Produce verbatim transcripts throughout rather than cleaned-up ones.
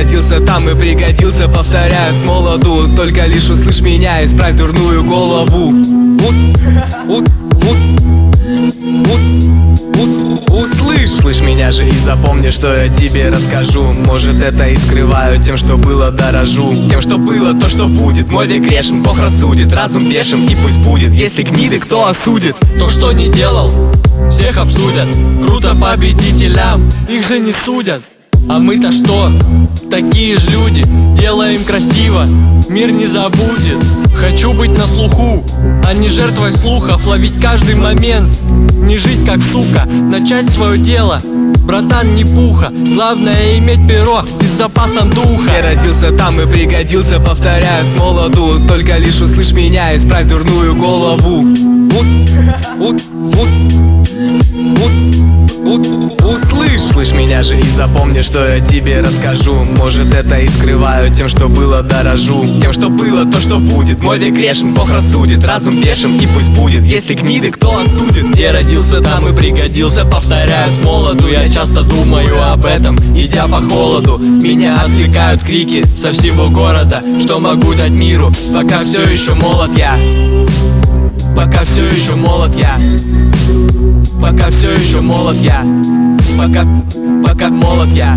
родился там и пригодился, повторяю с молоду. Только лишь услышь меня, исправь дурную голову. Ут, ут, ут, ут, ут, услышь, слышь меня же и запомни, что я тебе расскажу. Может, это и скрываю тем, что было, дорожу. Тем, что было, то, что будет. Мой век грешен, Бог рассудит, разум бешен, и пусть будет. Если гниды, кто осудит? То, что не делал, всех обсудят. Круто победителям, их же не судят. А мы-то что? Такие же люди, делаем красиво, мир не забудет. Хочу быть на слуху, а не жертвой слухов. Ловить каждый момент, не жить как сука. Начать свое дело, братан, не пуха. Главное иметь перо и с запасом духа. Я родился там и пригодился, повторяю с молоду. Только лишь услышь меня, исправь дурную голову. Ут, ут, ут, ут, ут, услышь, слышь меня же и запомни, что я тебе расскажу. Может, это и скрываю тем, что было, дорожу. Тем, что было, то, что будет. Мой век грешен, Бог рассудит, разум бешен, и пусть будет. Если гниды, кто осудит? Где родился, там и пригодился, повторяю с молоду. Я часто думаю об этом, идя по холоду. Меня отвлекают крики со всего города. Что могу дать миру, пока все еще молод я. Пока все еще молод я. Пока все еще молод я. Пока, пока молод я.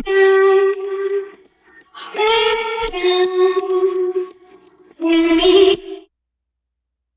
Stay with me.